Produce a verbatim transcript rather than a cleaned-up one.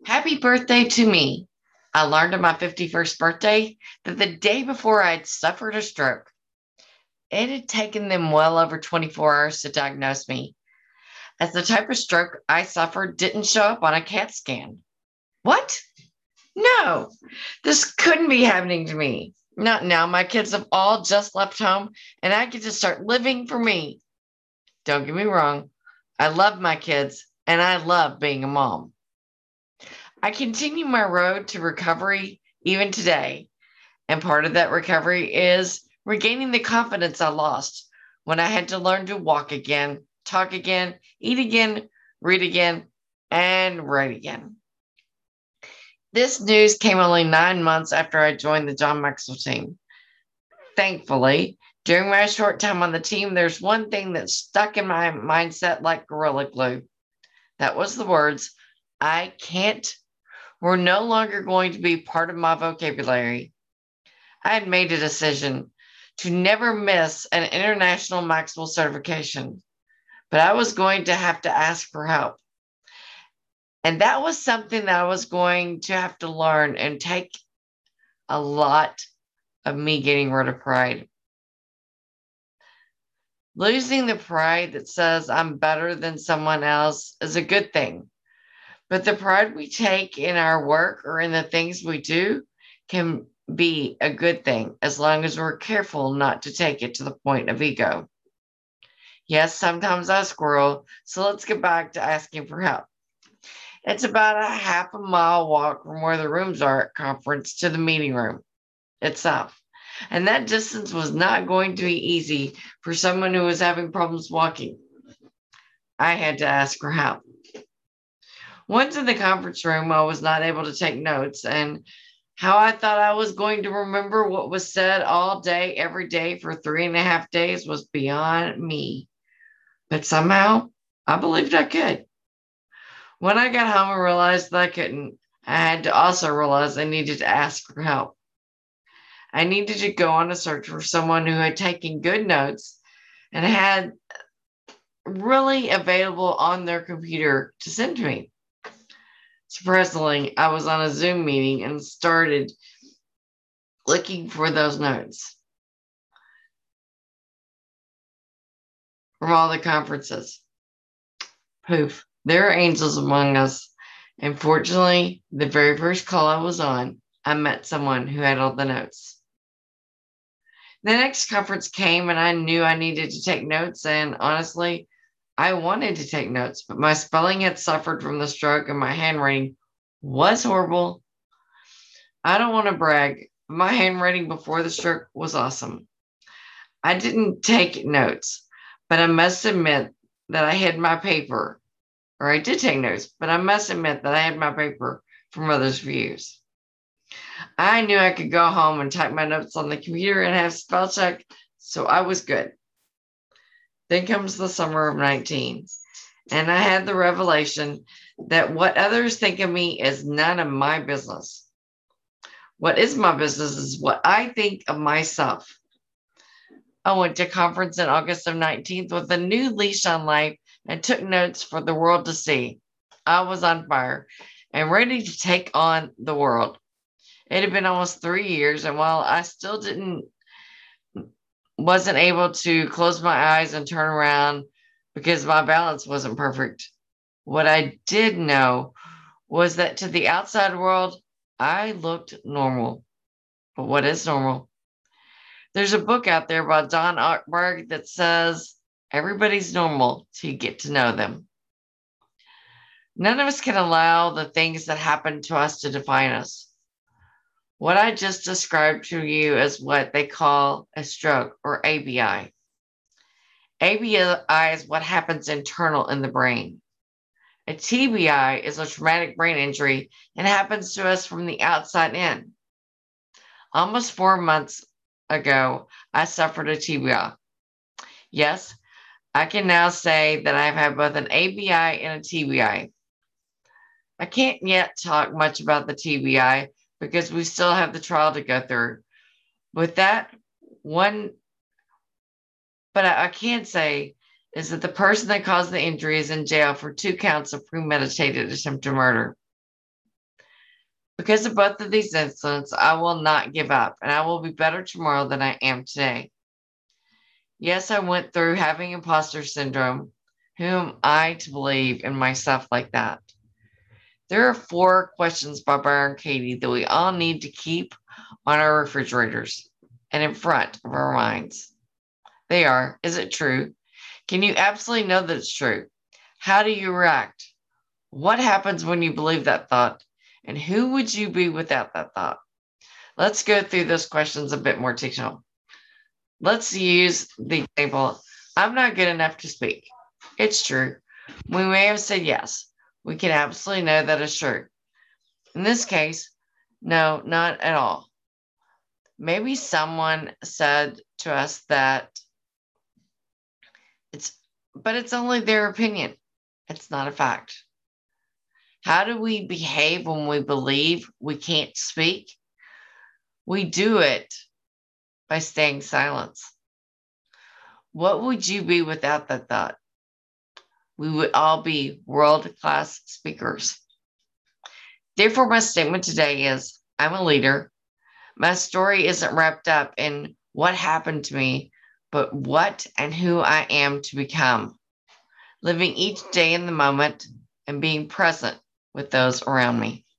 Happy birthday to me. I learned on my fifty-first birthday that the day before I'd suffered a stroke. It had taken them well over twenty-four hours to diagnose me, as the type of stroke I suffered didn't show up on a CAT scan. What? No, this couldn't be happening to me. Not now. My kids have all just left home, and I get to start living for me. Don't get me wrong. I love my kids, and I love being a mom. I continue my road to recovery even today. And part of that recovery is regaining the confidence I lost when I had to learn to walk again, talk again, eat again, read again, and write again. This news came only nine months after I joined the John Maxwell team. Thankfully, during my short time on the team, there's one thing that stuck in my mindset like gorilla glue. That was the words, I can't, were no longer going to be part of my vocabulary. I had made a decision to never miss an international Maxwell certification, but I was going to have to ask for help. And that was something that I was going to have to learn and take a lot of me getting rid of pride. Losing the pride that says I'm better than someone else is a good thing. But the pride we take in our work or in the things we do can be a good thing as long as we're careful not to take it to the point of ego. Yes, sometimes I squirrel, so let's get back to asking for help. It's about a half a mile walk from where the rooms are at conference to the meeting room itself. And that distance was not going to be easy for someone who was having problems walking. I had to ask for help. Once in the conference room, I was not able to take notes, and how I thought I was going to remember what was said all day, every day for three and a half days was beyond me. But somehow, I believed I could. When I got home and realized that I couldn't, I had to also realize I needed to ask for help. I needed to go on a search for someone who had taken good notes and had really available on their computer to send to me. Surprisingly, I was on a Zoom meeting and started looking for those notes from all the conferences. Poof, there are angels among us. And fortunately, the very first call I was on, I met someone who had all the notes. The next conference came and I knew I needed to take notes. And honestly, I wanted to take notes, but my spelling had suffered from the stroke and my handwriting was horrible. I don't want to brag, but my handwriting before the stroke was awesome. I didn't take notes, but I must admit that I had my paper, or I did take notes, but I must admit that I had my paper from others' views. I knew I could go home and type my notes on the computer and have spell check, so I was good. Then comes the summer of nineteen, and I had the revelation that what others think of me is none of my business. What is my business is what I think of myself. I went to a conference in August of nineteen with a new leash on life and took notes for the world to see. I was on fire and ready to take on the world. It had been almost three years, and while I still didn't wasn't able to close my eyes and turn around because my balance wasn't perfect, what I did know was that to the outside world, I looked normal. But what is normal? There's a book out there by Don Ortberg that says everybody's normal till you get to know them. None of us can allow the things that happen to us to define us. What I just described to you is what they call a stroke or A B I. A B I is what happens internal in the brain. A T B I is a traumatic brain injury and happens to us from the outside in. Almost four months ago, I suffered a T B I. Yes, I can now say that I've had both an A B I and a T B I. I can't yet talk much about the T B I because we still have the trial to go through. With that, one, but I, I can say is that the person that caused the injury is in jail for two counts of premeditated attempted murder. Because of both of these incidents, I will not give up, and I will be better tomorrow than I am today. Yes, I went through having imposter syndrome. Who am I to believe in myself like that? There are four questions by Byron Katie that we all need to keep on our refrigerators and in front of our minds. They are, is it true? Can you absolutely know that it's true? How do you react? What happens when you believe that thought? And who would you be without that thought? Let's go through those questions a bit more detail. Let's use the example, I'm not good enough to speak. It's true. We may have said yes. We can absolutely know that is true. In this case, no, not at all. Maybe someone said to us that it's, but it's only their opinion. It's not a fact. How do we behave when we believe we can't speak? We do it by staying silent. What would you be without that thought? We would all be world-class speakers. Therefore, my statement today is, I'm a leader. My story isn't wrapped up in what happened to me, but what and who I am to become. Living each day in the moment and being present with those around me.